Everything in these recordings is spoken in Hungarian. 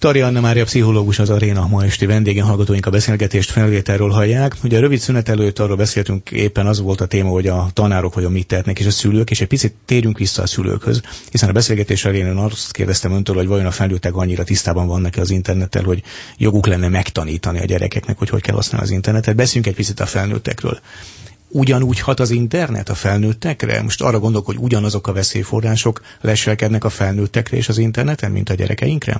Tari Anna Mária pszichológus az Aréna ma esti vendége, hallgatóink a beszélgetést felvételről hallják. Ugye a rövid szünet előtt arról beszéltünk, éppen az volt a téma, hogy a tanárok hogyan mit tehetnek, és a szülők, és egy picit térjünk vissza a szülőkhöz, hiszen a beszélgetés elején én azt kérdeztem öntől, hogy vajon a felnőttek annyira tisztában vannak-e az internettel, hogy joguk lenne megtanítani a gyerekeknek, hogy kell használni az internetet. Beszéljünk egy picit a felnőttekről. Ugyanúgy hat az internet a felnőttekre? Most arra gondolok, hogy ugyanazok a veszélyforrások leselkednek a felnőttekre és az interneten, mint a gyerekeinkre?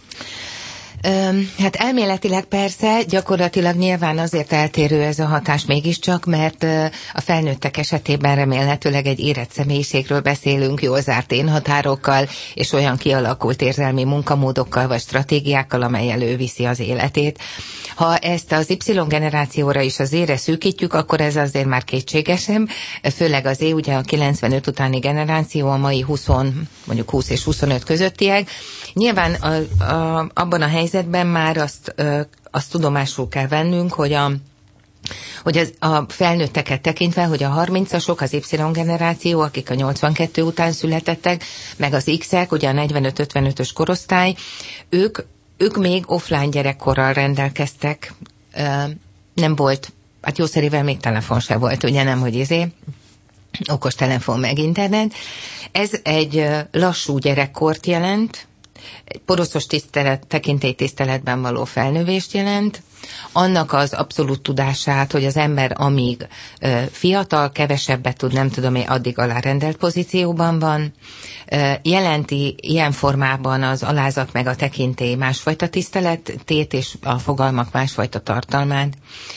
Hát elméletileg persze, gyakorlatilag nyilván azért eltérő ez a hatás mégiscsak, mert a felnőttek esetében remélhetőleg egy érett személyiségről beszélünk, jól zárt énhatárokkal, és olyan kialakult érzelmi munkamódokkal vagy stratégiákkal, amely előviszi az életét. Ha ezt az Y generációra is az Z-re szűkítjük, akkor ez azért már kétségesebb, főleg az Z, ugye a 95 utáni generáció, a mai 20 és 25 közöttiek. Nyilván abban a helyzetben már azt tudomásul kell vennünk, hogy a felnőtteket tekintve, hogy a 30-asok, az Y generáció, akik a 82 után születettek, meg az X-ek, ugye a 45-55-ös korosztály, ők még offline gyerekkorral rendelkeztek, nem volt, hát jószerével még telefon se volt, ugye nem, hogy okos telefon meg internet. Ez egy lassú gyerekkort jelent, egy poroszos tekintélytiszteletben való felnövést jelent, annak az abszolút tudását, hogy az ember amíg fiatal, kevesebbet tud, nem tudom, addig alárendelt pozícióban van, jelenti ilyen formában az alázat meg a tekintély másfajta tiszteletét és a fogalmak másfajta tartalmát.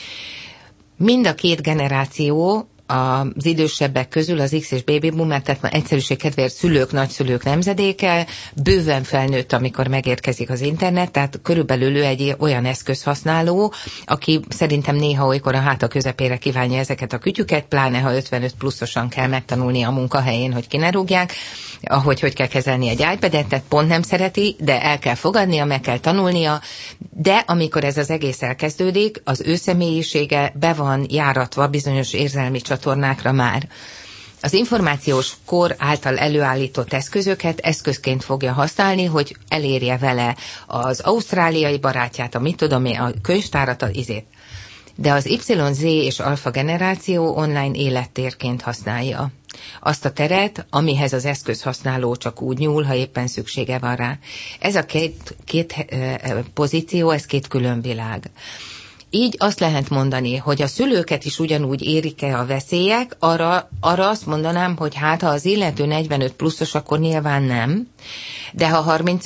Mind a két generáció, az idősebbek közül az X és Baby Boomer, tehát már egyszerűség kedvéért szülők, nagyszülők nemzedéke, bőven felnőtt, amikor megérkezik az internet, tehát körülbelül ő egy olyan eszközhasználó, aki szerintem néha olykor a háta közepére kívánja ezeket a kütyüket, pláne ha 55 pluszosan kell megtanulni a munkahelyén, hogy ki ne rúgják, hogy kell kezelni egy iPad-et, tehát pont nem szereti, de el kell fogadnia, meg kell tanulnia, de amikor ez az egész elkezdődik, az ő személyisége be van járatva bizonyos érzelmi csatornákra már. Az információs kor által előállított eszközöket eszközként fogja használni, hogy elérje vele az ausztráliai barátját, a könyvtárat, de az YZ és alfa generáció online élettérként használja azt a teret, amihez az eszközhasználó csak úgy nyúl, ha éppen szüksége van rá. Ez a két pozíció, ez két külön világ. Így azt lehet mondani, hogy a szülőket is ugyanúgy érik-e a veszélyek, arra azt mondanám, hogy hát ha az illető 45 pluszos, akkor nyilván nem, de ha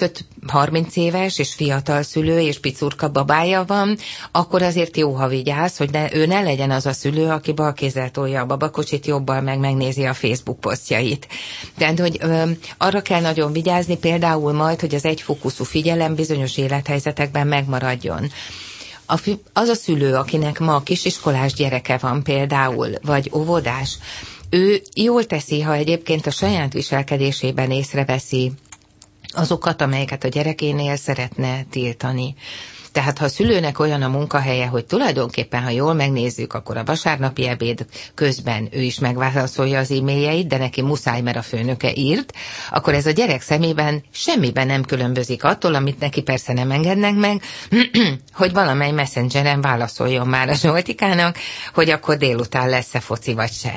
30 éves és fiatal szülő és picurka babája van, akkor azért jó, ha vigyáz, hogy ő ne legyen az a szülő, aki balkézzel tolja a babakocsit, jobbal megnézi a Facebook posztjait. Tehát, hogy arra kell nagyon vigyázni például majd, hogy az egyfókuszú figyelem bizonyos élethelyzetekben megmaradjon. Az a szülő, akinek ma kisiskolás gyereke van például, vagy óvodás, ő jól teszi, ha egyébként a saját viselkedésében észreveszi azokat, amelyeket a gyerekénél szeretne tiltani. Tehát ha a szülőnek olyan a munkahelye, hogy tulajdonképpen, ha jól megnézzük, akkor a vasárnapi ebéd közben ő is megválaszolja az e-mailjeit, de neki muszáj, mert a főnöke írt, akkor ez a gyerek szemében semmiben nem különbözik attól, amit neki persze nem engednek meg, hogy valamely messengeren válaszoljon már a Zsoltikának, hogy akkor délután lesz-e foci vagy se.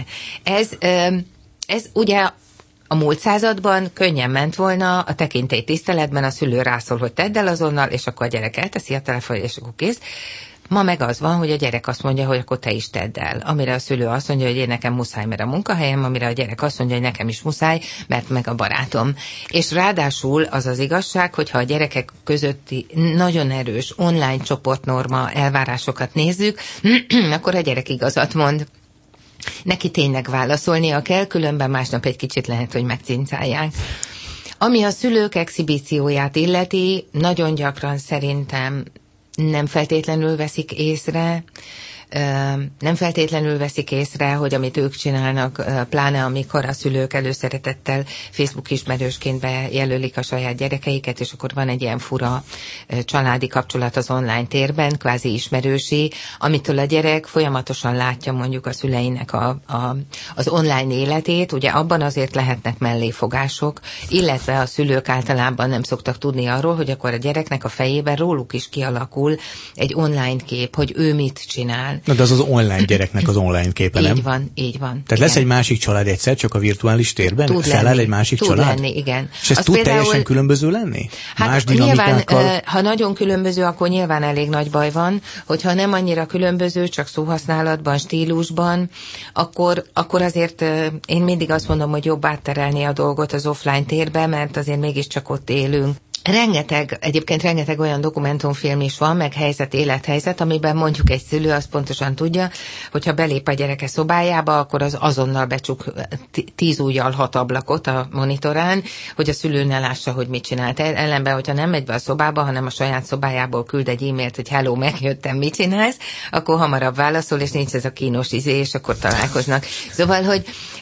Ez ugye a múlt században könnyen ment volna, a tekintély tiszteletben a szülő rászól, hogy tedd el azonnal, és akkor a gyerek elteszi a telefon, és akkor kész. Ma meg az van, hogy a gyerek azt mondja, hogy akkor te is tedd el. Amire a szülő azt mondja, hogy én nekem muszáj, mert a munkahelyem, amire a gyerek azt mondja, hogy nekem is muszáj, mert meg a barátom. És ráadásul az az igazság, hogyha a gyerekek közötti nagyon erős online csoportnorma elvárásokat nézzük, akkor a gyerek igazat mond. Neki tényleg válaszolnia kell, különben másnap egy kicsit lehet, hogy megcincálják. Ami a szülők exhibícióját illeti, nagyon gyakran szerintem nem feltétlenül veszik észre, nem feltétlenül veszik észre, hogy amit ők csinálnak, pláne amikor a szülők előszeretettel Facebook ismerősként bejelölik a saját gyerekeiket, és akkor van egy ilyen fura családi kapcsolat az online térben, kvázi ismerősi, amitől a gyerek folyamatosan látja mondjuk a szüleinek az online életét, ugye abban azért lehetnek melléfogások, illetve a szülők általában nem szoktak tudni arról, hogy akkor a gyereknek a fejében róluk is kialakul egy online kép, hogy ő mit csinál. Na, de az online gyereknek az online képe, nem? Így van, így van. Tehát lesz egy másik család egyszer, csak a virtuális térben? Feláll egy másik család? Tud lenni, igen. És ez tud teljesen különböző lenni? Hát más dinamikákkal? Nyilván, ha nagyon különböző, akkor nyilván elég nagy baj van, hogyha nem annyira különböző, csak szóhasználatban, stílusban, akkor azért én mindig azt mondom, hogy jobb átterelni a dolgot az offline térbe, mert azért mégiscsak ott élünk. Egyébként rengeteg olyan dokumentumfilm is van, meg élethelyzet, amiben mondjuk egy szülő azt pontosan tudja, hogyha belép a gyereke szobájába, akkor az azonnal becsuk 10 ujjal 6 ablakot a monitorán, hogy a szülő ne lássa, hogy mit csinált. Ellenben, hogyha nem megy be a szobába, hanem a saját szobájából küld egy e-mailt, hogy hello, megjöttem, mit csinálsz, akkor hamarabb válaszol, és nincs ez a kínos és akkor találkoznak. Szóval, hogy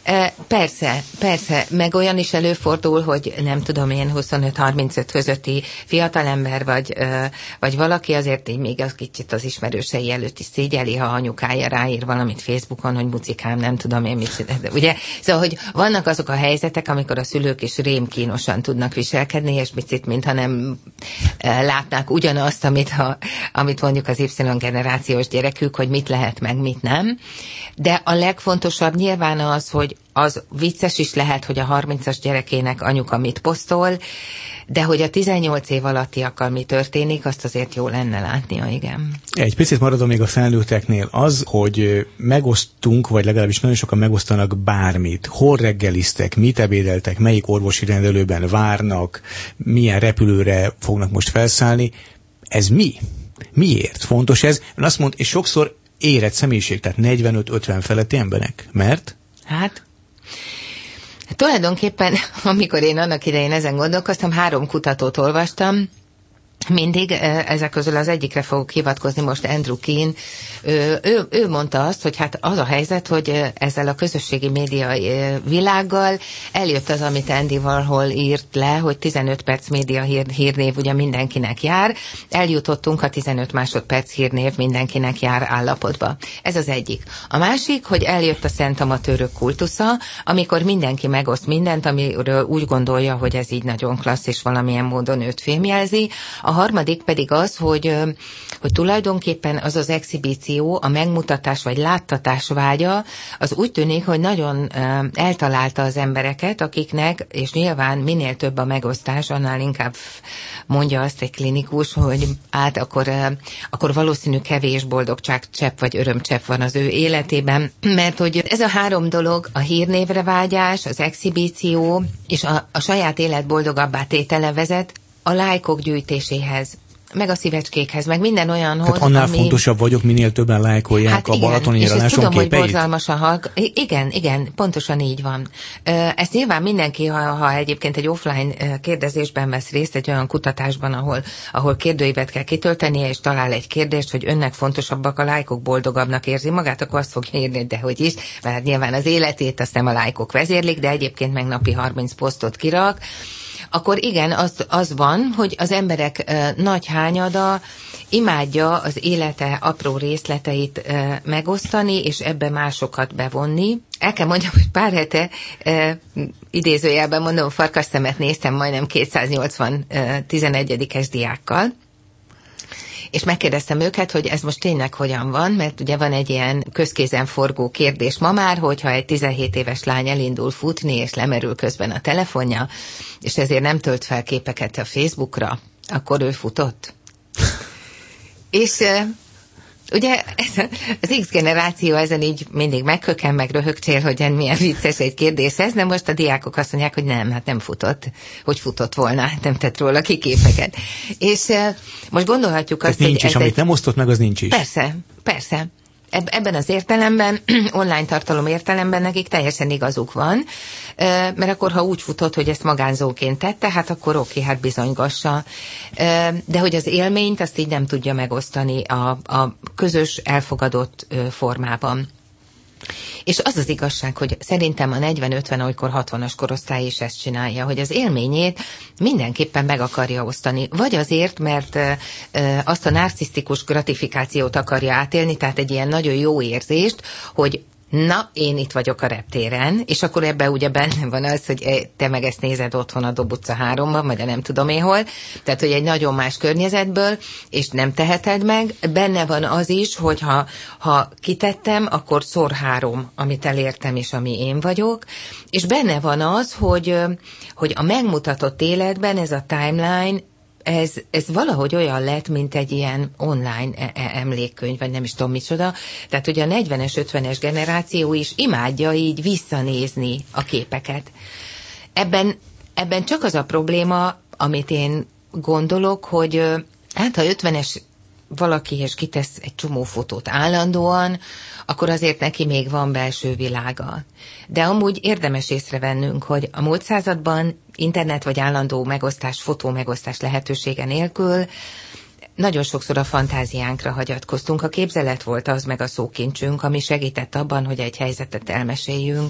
persze, meg olyan is előfordul, hogy nem tudom én 25-35 között fiatalember, vagy valaki azért így még az kicsit az ismerősei előtt is szégyeli, ha anyukája ráír valamit Facebookon, hogy mucikám, nem tudom én mit csinál. Ugye? Szóval, hogy vannak azok a helyzetek, amikor a szülők is rémkínosan tudnak viselkedni, és picit, mintha nem látnák ugyanazt, amit mondjuk az Y-generációs gyerekük, hogy mit lehet meg, mit nem. De a legfontosabb nyilván az, hogy az vicces is lehet, hogy a 30-as gyerekének anyuka mit posztol, de hogy a 18 év alattiakkal mi történik, azt azért jó lenne látnia, igen. Egy picit maradom még a felnőtteknél az, hogy megosztunk, vagy legalábbis nagyon sokan megosztanak bármit. Hol reggeliztek, mit ebédeltek, melyik orvosi rendelőben várnak, milyen repülőre fognak most felszállni. Ez mi? Miért fontos ez? Ön azt mond, és sokszor érett személyiség, tehát 45-50 feletti emberek. Mert? Hát tulajdonképpen, amikor én annak idején ezen gondolkoztam, 3 kutatót olvastam, mindig ezek közül az egyikre fogok hivatkozni most, Andrew Keen. Ő mondta azt, hogy hát az a helyzet, hogy ezzel a közösségi média világgal eljött az, amit Andy Warhol írt le, hogy 15 perc média hírnév ugye mindenkinek jár. Eljutottunk a 15 másodperc hírnév mindenkinek jár állapotba. Ez az egyik. A másik, hogy eljött a szent amatőrök kultusza, amikor mindenki megoszt mindent, amiről úgy gondolja, hogy ez így nagyon klassz, és valamilyen módon őt fémjelzi. A harmadik pedig az, hogy tulajdonképpen az az exhibíció, a megmutatás vagy láttatás vágya, az úgy tűnik, hogy nagyon eltalálta az embereket, akiknek, és nyilván minél több a megosztás, annál inkább mondja azt egy klinikus, hogy akkor valószínű kevés boldogságcsepp vagy örömcsepp van az ő életében, mert hogy ez a 3 dolog, a hírnévre vágyás, az exhibíció és a saját élet boldogabbá tétele vezet a lájkok gyűjtéséhez, meg a szívecskékhez, meg minden olyanhoz, tehát annál fontosabb vagyok, minél többen lájkolják hát a balatoni nyaraláson képeit. Tudom, hogy borzalmasan Igen, pontosan így van. Ezt nyilván mindenki, ha egyébként egy offline kérdezésben vesz részt, egy olyan kutatásban, ahol kérdőívet kell kitöltenie, és talál egy kérdést, hogy önnek fontosabbak a lájkok, boldogabbnak érzi magát, akkor azt fogja írni, de hogy is, mert nyilván az életét azt nem a lájkok vezérlik, de egyébként meg napi 30 posztot kirak, akkor igen, az van, hogy az emberek nagy hányada imádja az élete apró részleteit megosztani, és ebbe másokat bevonni. El kell mondjam, hogy pár hete idézőjelben mondom, farkasszemet néztem majdnem 280 11-es diákkal, és megkérdeztem őket, hogy ez most tényleg hogyan van, mert ugye van egy ilyen közkézen forgó kérdés ma már, hogyha egy 17 éves lány elindul futni, és lemerül közben a telefonja, és ezért nem tölt fel képeket a Facebookra, akkor ő futott. És ugye az X generáció ezen így mindig megköken, meg röhögcsél, hogy milyen vicces egy kérdés ez, de most a diákok azt mondják, hogy nem, hát nem futott. Hogy futott volna, nem tett róla ki képeket. És most gondolhatjuk azt, nincs hogy is, amit nem osztott meg, az nincs is. Persze. Ebben az értelemben, online tartalom értelemben nekik teljesen igazuk van, mert akkor, ha úgy futott, hogy ezt magánzóként tette, hát akkor oké, hát bizonygassa. De hogy az élményt, azt így nem tudja megosztani a közös, elfogadott formában. És az az igazság, hogy szerintem a 40-50, olykor 60-as korosztály is ezt csinálja, hogy az élményét mindenképpen meg akarja osztani. Vagy azért, mert azt a narcisztikus gratifikációt akarja átélni, tehát egy ilyen nagyon jó érzést, hogy na, én itt vagyok a reptéren, és akkor ebben ugye benne van az, hogy te meg ezt nézed otthon a Dob utca 3-ban, vagy nem tudom én hol, tehát hogy egy nagyon más környezetből, és nem teheted meg. Benne van az is, hogy ha kitettem, akkor szor 3, amit elértem, és ami én vagyok, és benne van az, hogy a megmutatott életben ez a timeline, ez valahogy olyan lett, mint egy ilyen online emlékkönyv, vagy nem is tudom micsoda. Tehát ugye a 40-es, 50-es generáció is imádja így visszanézni a képeket. Ebben csak az a probléma, amit én gondolok, hogy hát ha 50-es valaki és kitesz egy csomó fotót állandóan, akkor azért neki még van belső világa. De amúgy érdemes észrevennünk, hogy a múlt században internet vagy állandó megosztás, fotó megosztás lehetősége nélkül nagyon sokszor a fantáziánkra hagyatkoztunk. A képzelet volt az meg a szókincsünk, ami segített abban, hogy egy helyzetet elmeséljünk.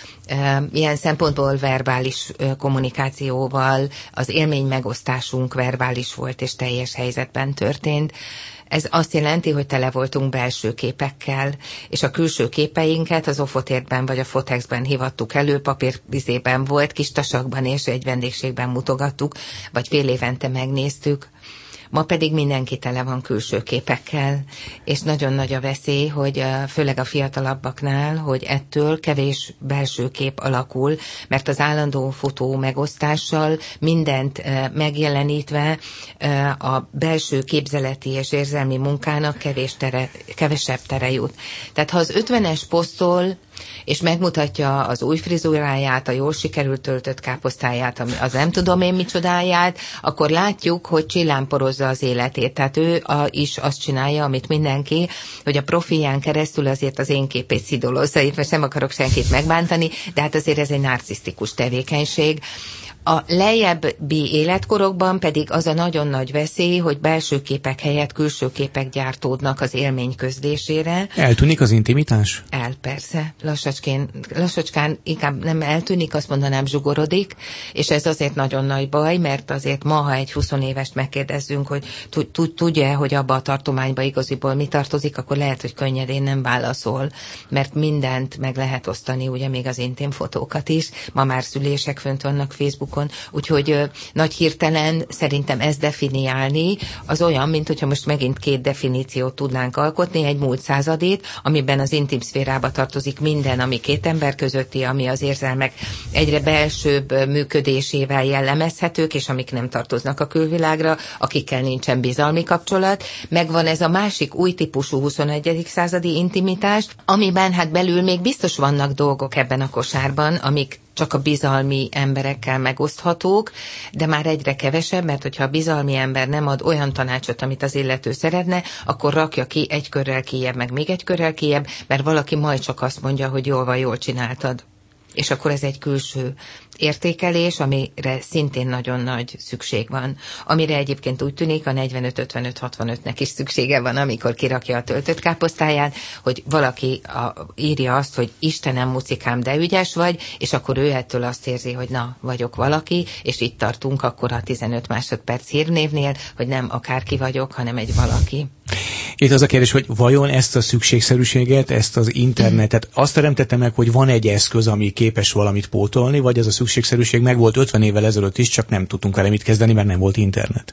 Ilyen szempontból verbális kommunikációval az élmény megosztásunk verbális volt és teljes helyzetben történt. Ez azt jelenti, hogy tele voltunk belső képekkel, és a külső képeinket az Ofotérben vagy a Fotexben hivattuk elő, papírvizében volt, kis tasakban és egy vendégségben mutogattuk, vagy fél évente megnéztük. Ma pedig mindenki tele van külső képekkel, és nagyon nagy a veszély, hogy főleg a fiatalabbaknál, hogy ettől kevés belső kép alakul, mert az állandó fotó megosztással mindent megjelenítve a belső képzeleti és érzelmi munkának kevesebb tere jut. Tehát ha az 50-es posztol és megmutatja az új frizuráját, a jól sikerült töltött káposztáját, az nem tudom én micsodáját, akkor látjuk, hogy csillámporozza az életét. Tehát ő is azt csinálja, amit mindenki, hogy a profilján keresztül azért az én képét szidolozza. Itt most nem akarok senkit megbántani, de hát azért ez egy narcisztikus tevékenység. A lejjebbi életkorokban pedig az a nagyon nagy veszély, hogy belső képek helyett külső képek gyártódnak az élmény közlésére. Eltűnik az intimitás? Persze. Lassacskán inkább nem eltűnik, azt mondanám zsugorodik, és ez azért nagyon nagy baj, mert azért ma, ha egy 20 évest megkérdezzünk, hogy tudja, hogy abba a tartományba igaziból mi tartozik, akkor lehet, hogy könnyedén nem válaszol, mert mindent meg lehet osztani, ugye még az intim fotókat is. Ma már szülések fönt vannak Facebookon, úgyhogy nagy hirtelen szerintem ezt definiálni, az olyan, mint hogyha most megint 2 definíciót tudnánk alkotni, egy múlt századét, amiben az intim szférába tartozik minden, ami 2 ember közötti, ami az érzelmek egyre belsőbb működésével jellemezhetők, és amik nem tartoznak a külvilágra, akikkel nincsen bizalmi kapcsolat. Megvan ez a másik új típusú 21. századi intimitás, amiben hát belül még biztos vannak dolgok ebben a kosárban, amik csak a bizalmi emberekkel megoszthatók, de már egyre kevesebb, mert hogyha a bizalmi ember nem ad olyan tanácsot, amit az illető szeretne, akkor rakja ki egy körrel kijebb, meg még egy körrel kijebb, mert valaki majd csak azt mondja, hogy jól csináltad. És akkor ez egy külső értékelés, amire szintén nagyon nagy szükség van. Amire egyébként úgy tűnik, a 45-55-65-nek is szüksége van, amikor kirakja a töltött káposztáját, hogy valaki írja azt, hogy Istenem, mucikám, de ügyes vagy, és akkor ő ettől azt érzi, hogy na, vagyok valaki, és itt tartunk akkor a 15 másodperc hírnévnél, hogy nem akárki vagyok, hanem egy valaki. Itt az a kérdés, hogy vajon ezt a szükségszerűséget, ezt az internetet azt teremtette meg, hogy van egy eszköz, ami képes valamit pótolni, vagy ez a szükségszerűség meg volt 50 évvel ezelőtt is, csak nem tudtunk vele mit kezdeni, mert nem volt internet?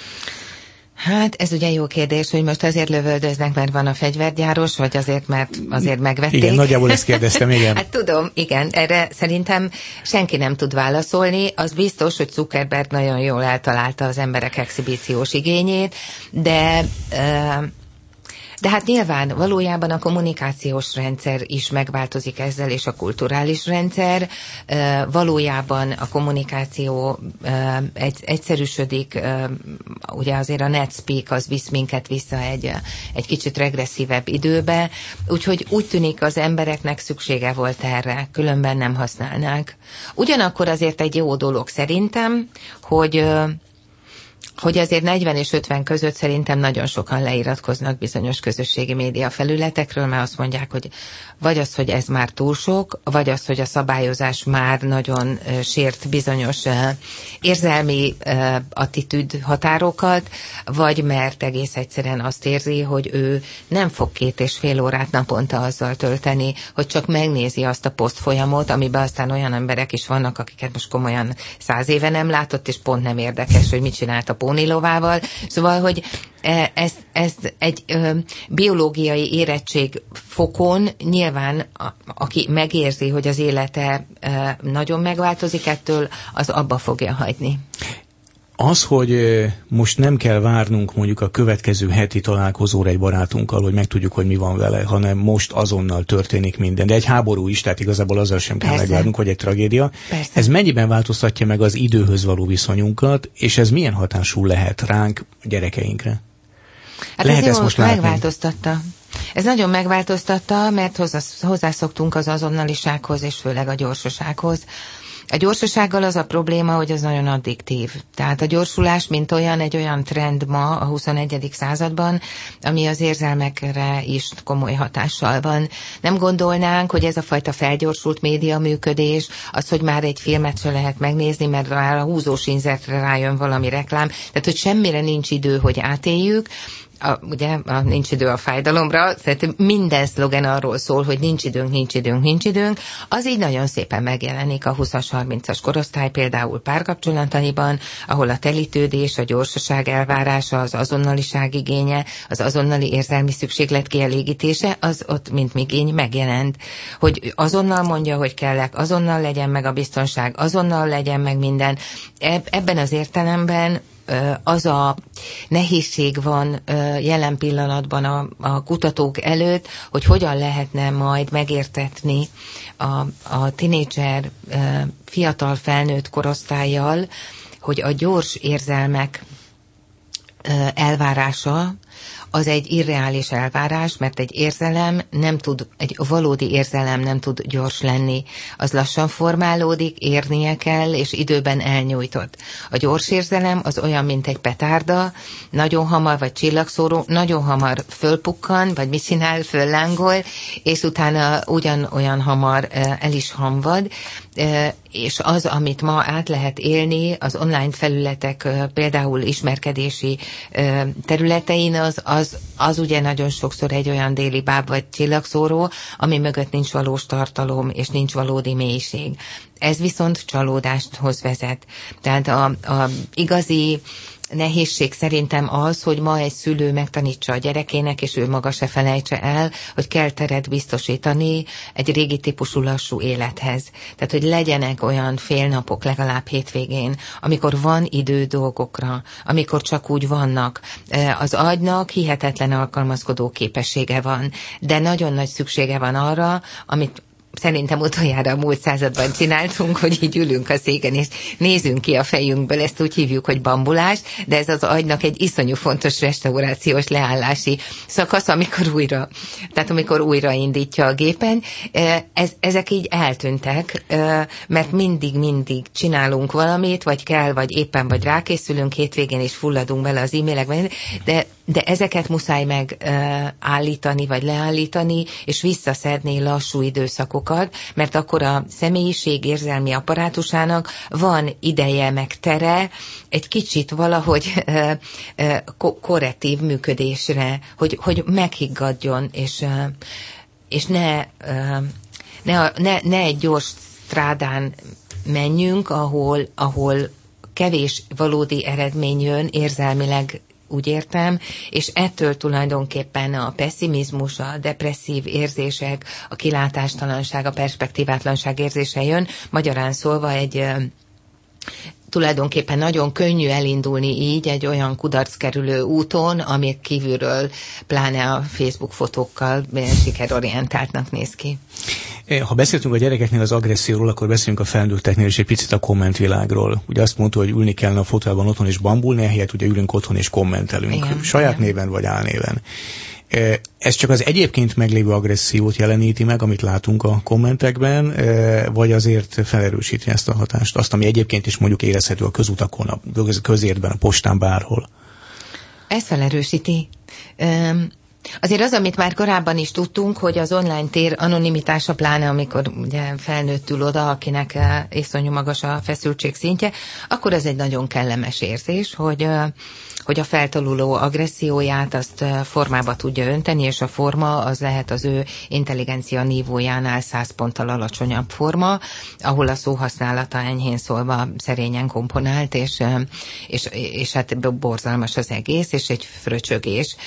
Hát ez ugye jó kérdés, hogy most azért lövöldöznek, mert van a fegyvergyáros, vagy azért, mert azért megvették. Igen, nagyjából ezt kérdeztem, igen. Hát tudom, igen, erre szerintem senki nem tud válaszolni. Az biztos, hogy Zuckerberg nagyon jól eltalálta az emberek exhibíciós igényét, de De hát nyilván valójában a kommunikációs rendszer is megváltozik ezzel, és a kulturális rendszer. Valójában a kommunikáció egyszerűsödik, ugye azért a NetSpeak az visz minket vissza egy kicsit regresszívebb időbe, úgyhogy úgy tűnik az embereknek szüksége volt erre, különben nem használnák. Ugyanakkor azért egy jó dolog szerintem, hogy azért 40 és 50 között szerintem nagyon sokan leiratkoznak bizonyos közösségi média felületekről, mert azt mondják, hogy vagy az, hogy ez már túl sok, vagy az, hogy a szabályozás már nagyon sért bizonyos érzelmi attitűd határokat, vagy mert egész egyszerűen azt érzi, hogy ő nem fog 2,5 órát naponta azzal tölteni, hogy csak megnézi azt a posztfolyamot, amiben aztán olyan emberek is vannak, akiket most komolyan 100 éve nem látott, és pont nem érdekes, hogy mit csinált a pónilovával. Szóval, hogy ez egy biológiai érettség fokon nyilván, aki megérzi, hogy az élete nagyon megváltozik ettől, az abba fogja hagyni. Az, hogy most nem kell várnunk mondjuk a következő heti találkozóra egy barátunkkal, hogy megtudjuk, hogy mi van vele, hanem most azonnal történik minden. De egy háború is, tehát igazából azzal sem kell megvárnunk, hogy egy tragédia. Persze. Ez mennyiben változtatja meg az időhöz való viszonyunkat, és ez milyen hatású lehet ránk, a gyerekeinkre? Hát lehet ezt most megváltoztatta. Ez nagyon megváltoztatta, mert hozzászoktunk az azonnalisághoz, és főleg a gyorsasághoz. A gyorsasággal az a probléma, hogy ez nagyon addiktív. Tehát a gyorsulás, mint olyan, egy olyan trend ma a 21. században, ami az érzelmekre is komoly hatással van. Nem gondolnánk, hogy ez a fajta felgyorsult média működés, az, hogy már egy filmet se lehet megnézni, mert már a húzósínzetre rájön valami reklám, tehát hogy semmire nincs idő, hogy átéljük. Ugye nincs idő a fájdalomra, tehát minden szlogen arról szól, hogy nincs időnk, az így nagyon szépen megjelenik a 20-as, 30-as korosztály, például párkapcsolataiban, ahol a telítődés, a gyorsaság elvárása, az azonnaliság igénye, az azonnali érzelmi szükséglet kielégítése, az ott mint igény megjelent. Hogy azonnal mondja, hogy kellek, azonnal legyen meg a biztonság, azonnal legyen meg minden. Ebben az értelemben az a nehézség van jelen pillanatban a kutatók előtt, hogy hogyan lehetne majd megértetni a tinédzser fiatal felnőtt korosztállyal, hogy a gyors érzelmek elvárása az egy irreális elvárás, mert egy valódi érzelem nem tud gyors lenni. Az lassan formálódik, érnie kell, és időben elnyújtott. A gyors érzelem az olyan, mint egy petárda, nagyon hamar, vagy csillagszóró, nagyon hamar fölpukkan, vagy mit csinál, föllángol, és utána ugyanolyan hamar el is hamvad, és az, amit ma át lehet élni az online felületek, például ismerkedési területein, az ugye nagyon sokszor egy olyan déli báb vagy csillagszóró, ami mögött nincs valós tartalom, és nincs valódi mélység. Ez viszont csalódáshoz vezet. Tehát a igazi nehézség szerintem az, hogy ma egy szülő megtanítsa a gyerekének, és ő maga se felejtse el, hogy kell teret biztosítani egy régi típusú lassú élethez. Tehát, hogy legyenek olyan félnapok legalább hétvégén, amikor van idő dolgokra, amikor csak úgy vannak. Az agynak hihetetlen alkalmazkodó képessége van, de nagyon nagy szüksége van arra, amit szerintem utoljára a múlt században csináltunk, hogy így ülünk a széken, és nézünk ki a fejünkből, ezt úgy hívjuk, hogy bambulás, de ez az agynak egy iszonyú fontos restaurációs leállási szakasz, amikor újra indítja a gépen. Ezek így eltűntek, mert mindig csinálunk valamit, vagy kell, vagy éppen, vagy rákészülünk, hétvégén is fulladunk bele az e-mailekben, de ezeket muszáj megállítani, vagy leállítani, és visszaszedni lassú időszakokat, mert akkor a személyiség érzelmi apparátusának van ideje, meg tere egy kicsit valahogy korrektív működésre, hogy meghiggadjon, és ne egy gyors strádán menjünk, ahol kevés valódi eredmény jön érzelmileg, úgy értem, és ettől tulajdonképpen a pesszimizmus, a depresszív érzések, a kilátástalanság, a perspektívátlanság érzése jön, magyarán szólva tulajdonképpen nagyon könnyű elindulni így egy olyan kudarckerülő úton, amit kívülről, pláne a Facebook fotókkal sikerorientáltnak néz ki. Ha beszéltünk a gyerekeknél az agresszióról, akkor beszélünk a felnőtteknél is egy picit a kommentvilágról. Ugye azt mondta, hogy ülni kellene a fotelban otthon és bambulni, ehelyett ugye ülünk otthon és kommentelünk. Igen, saját néven vagy álnéven. Ez csak az egyébként meglévő agressziót jeleníti meg, amit látunk a kommentekben, vagy azért felerősíti ezt a hatást, azt, ami egyébként is mondjuk érezhető a közutakon, a közértben, a postán, bárhol? Ez felerősíti. Azért az, amit már korábban is tudtunk, hogy az online tér anonimitása, pláne amikor ugye felnőtt ül oda, akinek iszonyú magas a feszültség szintje, akkor ez egy nagyon kellemes érzés, hogy a feltoluló agresszióját azt formába tudja önteni, és a forma az lehet az ő intelligencia nívójánál 100 ponttal alacsonyabb forma, ahol a szóhasználata enyhén szólva szerényen komponált, és hát borzalmas az egész, és egy fröcsögés.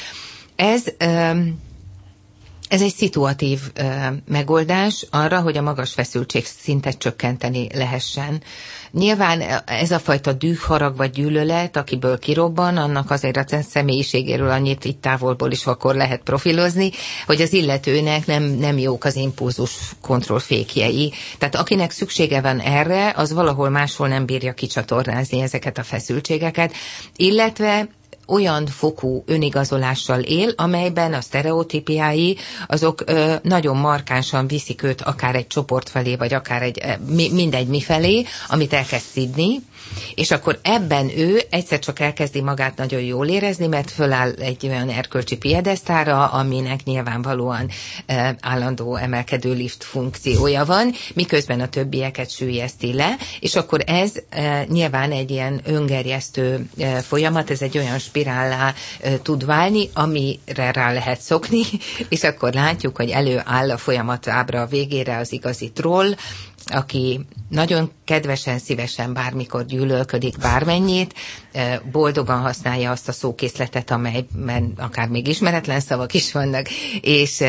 Ez egy szituatív megoldás arra, hogy a magas feszültség szintet csökkenteni lehessen. Nyilván ez a fajta düh, harag vagy gyűlölet, akiből kirobban, annak azért a személyiségéről annyit itt távolból is akkor lehet profilozni, hogy az illetőnek nem jók az impulzus kontrollfékjei. Tehát akinek szüksége van erre, az valahol máshol nem bírja kicsatornázni ezeket a feszültségeket, illetve olyan fokú önigazolással él, amelyben a sztereotípiái azok nagyon markánsan viszik őt akár egy csoport felé, vagy akár mindegy mi felé, amit elkezd szidni, és akkor ebben ő egyszer csak elkezdi magát nagyon jól érezni, mert föláll egy olyan erkölcsi piedesztára, aminek nyilvánvalóan állandó emelkedő lift funkciója van, miközben a többieket süllyeszti le, és akkor ez nyilván egy ilyen öngerjesztő folyamat, ez egy olyan spirállá tud válni, amire rá lehet szokni, és akkor látjuk, hogy előáll a folyamat ábra a végére az igazi troll, aki nagyon kedvesen, szívesen bármikor gyűlölködik bármennyit, boldogan használja azt a szókészletet, amelyben akár még ismeretlen szavak is vannak, és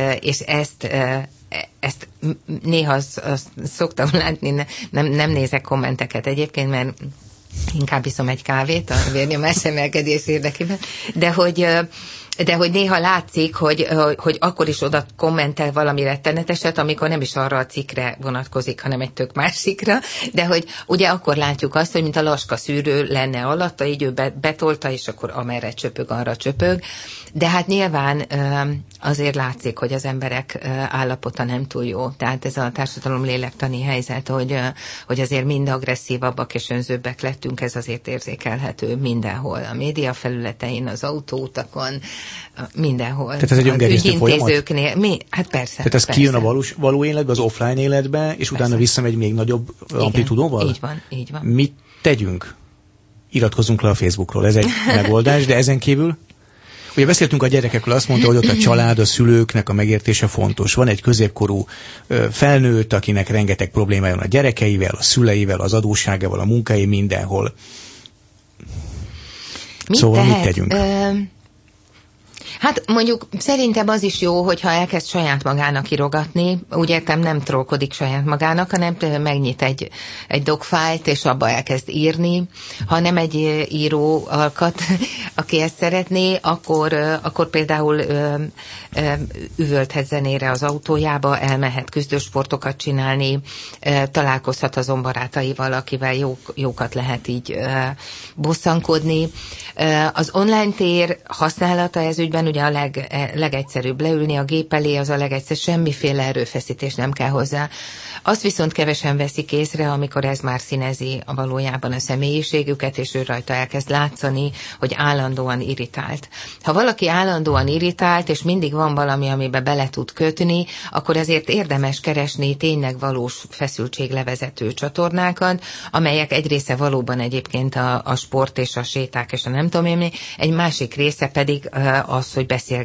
ezt néha azt szoktam látni, nem nézek kommenteket egyébként, mert inkább iszom egy kávét a vérnyomás emelkedés érdekében, de hogy néha látszik, hogy akkor is oda kommentel valami retteneteset, amikor nem is arra a cikkre vonatkozik, hanem egy tök másikra, de hogy ugye akkor látjuk azt, hogy mint a laska szűrő lenne alatta, így ő betolta, és akkor amerre csöpög, arra csöpög. De hát nyilván azért látszik, hogy az emberek állapota nem túl jó. Tehát ez a társadalom lélektani helyzet, hogy azért mind agresszívabbak és önzőbbek lettünk, ez azért érzékelhető mindenhol. A média felületein, az autóutakon, mindenhol. Tehát ez egy öngerjesztő folyamat? Hát persze. Tehát ez kijön a való életbe, az offline életbe, és utána visszamegy még nagyobb amplitudóval? Így van. Mit tegyünk? Iratkozzunk le a Facebookról, ez egy megoldás, de ezen kívül? Ugye beszéltünk a gyerekekről, azt mondta, hogy ott a család, a szülőknek a megértése fontos. Van egy középkorú felnőtt, akinek rengeteg problémája van a gyerekeivel, a szüleivel, az adósságával, a munkája, mindenhol. Mit tegyünk? Hát mondjuk szerintem az is jó, hogyha elkezd saját magának írogatni, úgy értem nem trollkodik saját magának, hanem megnyit egy dogfájlt, és abba elkezd írni. Ha nem egy író alkat, aki ezt szeretné, akkor például üvölthet zenére az autójába, elmehet küzdősportokat csinálni, találkozhat azon barátaival, akivel jókat lehet így bosszankodni. Az online tér használata ez ügyben ugye a legegyszerűbb leülni a gép elé, az a legegyszerűbb, semmiféle erőfeszítés nem kell hozzá. Azt viszont kevesen veszik észre, amikor ez már színezi a valójában a személyiségüket, és ő rajta elkezd látszani, hogy állandóan irritált. Ha valaki állandóan irritált, és mindig van valami, amiben bele tud kötni, akkor ezért érdemes keresni tényleg valós feszültséglevezető csatornákat, amelyek egy része valóban egyébként a sport és a séták és a nem tudom én, egy másik része pedig az, hogy beszélget.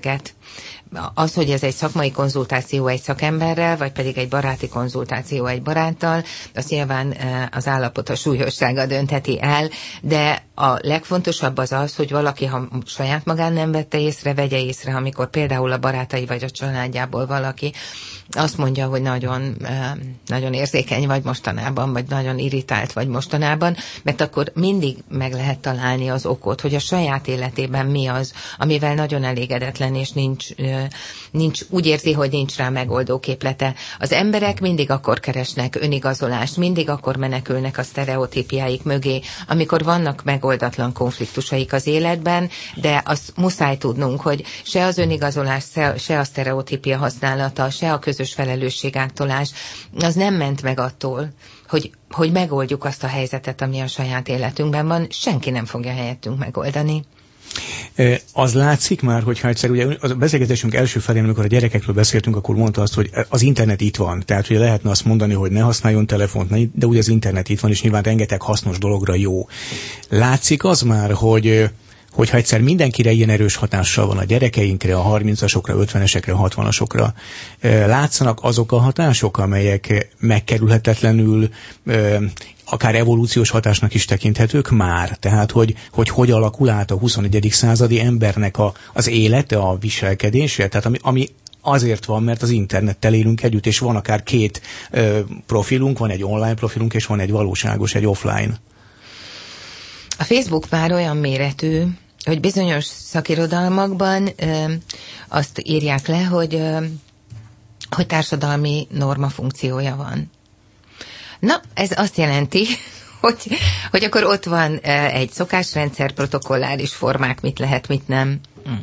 Az, hogy ez egy szakmai konzultáció egy szakemberrel, vagy pedig egy baráti konzultáció egy baráttal, az nyilván az állapot a súlyossága döntheti el, de a legfontosabb az, hogy valaki, ha saját magán nem vette észre, vegye észre, amikor például a barátai vagy a családjából valaki azt mondja, hogy nagyon, nagyon érzékeny vagy mostanában, vagy nagyon irritált vagy mostanában, mert akkor mindig meg lehet találni az okot, hogy a saját életében mi az, amivel nagyon elégedetlen, és nincs úgy érzi, hogy nincs rá megoldó képlete. Az emberek mindig akkor keresnek önigazolást, mindig akkor menekülnek a sztereotípiáik mögé, amikor vannak megoldatlan konfliktusaik az életben, de azt muszáj tudnunk, hogy se az önigazolás, se a sztereotípia használata, se a közös felelősségátolás, az nem ment meg attól, hogy megoldjuk azt a helyzetet, ami a saját életünkben van, senki nem fogja helyettünk megoldani. Az látszik már, hogyha egyszer ugye a beszélgetésünk első felén, amikor a gyerekekről beszéltünk, akkor mondta azt, hogy az internet itt van. Tehát ugye lehetne azt mondani, hogy ne használjon telefont, de ugye az internet itt van, és nyilván rengeteg hasznos dologra jó. Látszik az már, hogyha egyszer mindenkire ilyen erős hatással van, a gyerekeinkre, a 30-asokra, 50-esekre, 60-asokra, látszanak azok a hatások, amelyek megkerülhetetlenül akár evolúciós hatásnak is tekinthetők már. Tehát, hogy alakul át a 21. századi embernek az élete, a viselkedése, tehát ami azért van, mert az internettel élünk együtt, és van akár két profilunk, van egy online profilunk, és van egy valóságos, egy offline. A Facebook már olyan méretű, hogy bizonyos szakirodalmakban azt írják le, hogy társadalmi norma funkciója van. Na, ez azt jelenti, hogy akkor ott van egy szokásrendszer, protokolláris formák, mit lehet, mit nem.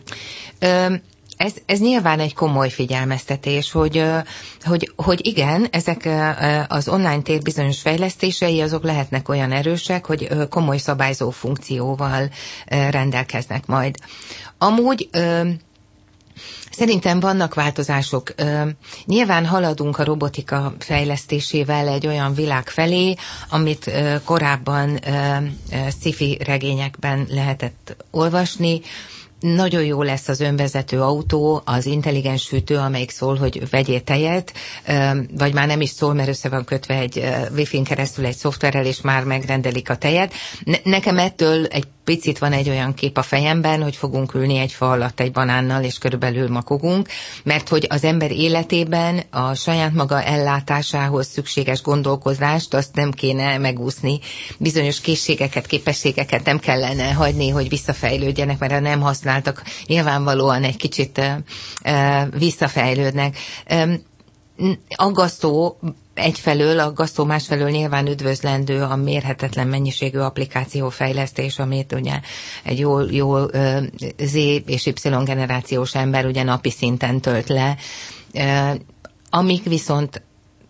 Ez nyilván egy komoly figyelmeztetés, hogy igen, ezek az online tér bizonyos fejlesztései, azok lehetnek olyan erősek, hogy komoly szabályzó funkcióval rendelkeznek majd. Amúgy szerintem vannak változások. Nyilván haladunk a robotika fejlesztésével egy olyan világ felé, amit korábban sci-fi regényekben lehetett olvasni. Nagyon jó lesz az önvezető autó, az intelligens sütő, amelyik szól, hogy vegyél tejet, vagy már nem is szól, mert össze van kötve egy Wi-Fi-n keresztül egy szoftverrel, és már megrendelik a tejet. Nekem ettől egy picit van egy olyan kép a fejemben, hogy fogunk ülni egy fa alatt egy banánnal, és körülbelül makogunk, mert hogy az ember életében a saját maga ellátásához szükséges gondolkozást, azt nem kéne megúszni. Bizonyos készségeket, képességeket nem kellene hagyni, hogy visszafejlődjenek, mert ha nem használtak, nyilvánvalóan egy kicsit visszafejlődnek. Aggasztó egyfelől, aggasztó, másfelől nyilván üdvözlendő a mérhetetlen mennyiségű applikációfejlesztés, amit ugye egy jó Z és Y generációs ember ugye napi szinten tölt le, amik viszont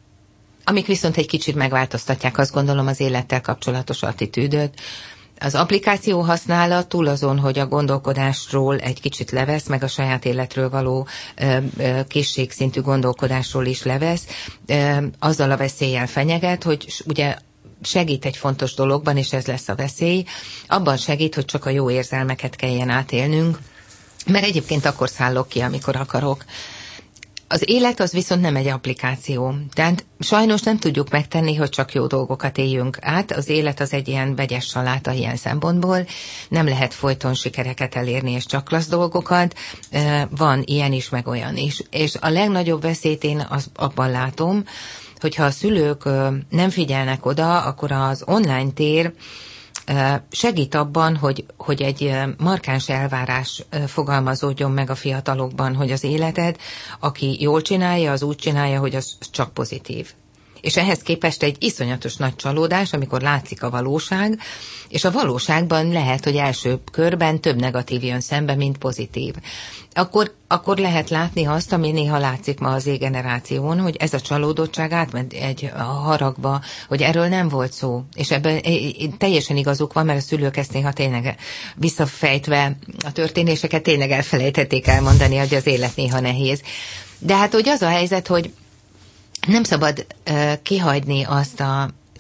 egy kicsit megváltoztatják, azt gondolom, az élettel kapcsolatos attitűdöt. Az applikáció használat túl azon, hogy a gondolkodásról egy kicsit levesz, meg a saját életről való készségszintű gondolkodásról is levesz, azzal a veszéllyel fenyeget, hogy ugye segít egy fontos dologban, és ez lesz a veszély, abban segít, hogy csak a jó érzelmeket kelljen átélnünk, mert egyébként akkor szállok ki, amikor akarok. Az élet az viszont nem egy applikáció. Tehát sajnos nem tudjuk megtenni, hogy csak jó dolgokat éljünk át. Az élet az egy ilyen vegyes saláta ilyen szempontból. Nem lehet folyton sikereket elérni és csak klassz dolgokat. Van ilyen is, meg olyan is. És a legnagyobb veszélyt én abban látom, hogyha a szülők nem figyelnek oda, akkor az online tér segít abban, hogy egy markáns elvárás fogalmazódjon meg a fiatalokban, hogy az életed, aki jól csinálja, az úgy csinálja, hogy az csak pozitív. És ehhez képest egy iszonyatos nagy csalódás, amikor látszik a valóság, és a valóságban lehet, hogy első körben több negatív jön szembe, mint pozitív. Akkor lehet látni azt, ami néha látszik ma az Z-generáción, hogy ez a csalódottság átment egy haragba, hogy erről nem volt szó. És ebben teljesen igazuk van, mert a szülők ezt néha tényleg visszafejtve a történéseket tényleg elfelejtették elmondani, hogy az élet néha nehéz. De hát hogy az a helyzet, hogy nem szabad kihagyni azt a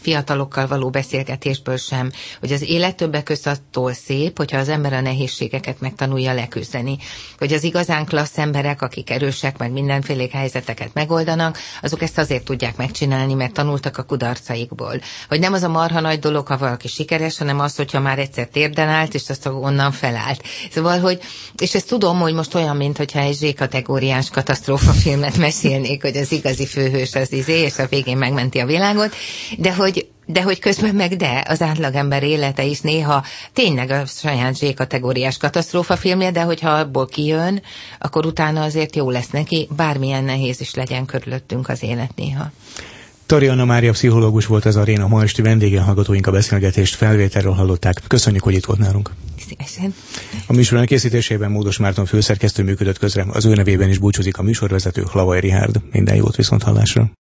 fiatalokkal való beszélgetésből sem, hogy az élet többek között attól szép, hogyha az ember a nehézségeket megtanulja leküzdeni. Hogy az igazán klassz emberek, akik erősek, meg mindenféle helyzeteket megoldanak, azok ezt azért tudják megcsinálni, mert tanultak a kudarcaikból. Hogy nem az a marha nagy dolog, ha valaki sikeres, hanem az, hogyha már egyszer térden állt, és azt onnan felállt. Szóval, hogy, és ezt tudom, hogy most olyan, mintha egy Z-kategóriás katasztrófafilmet mesélnék, hogy az igazi főhős az és a végén megmenti a világot, de hogy közben meg az átlagember élete is néha tényleg a saját Z-kategóriás katasztrófafilmje, de hogyha abból kijön, akkor utána azért jó lesz neki, bármilyen nehéz is legyen körülöttünk az élet néha. Tari Anna Mária pszichológus volt az Aréna ma esti vendége, hallgatóink a beszélgetést felvételről hallották. Köszönjük, hogy itt volt nálunk. Szívesen. A műsor készítésében Módos Márton főszerkesztő működött közre, az ő nevében is búcsúzik a műsorvezető, Lavai Richárd. Minden jót, viszonthallásra.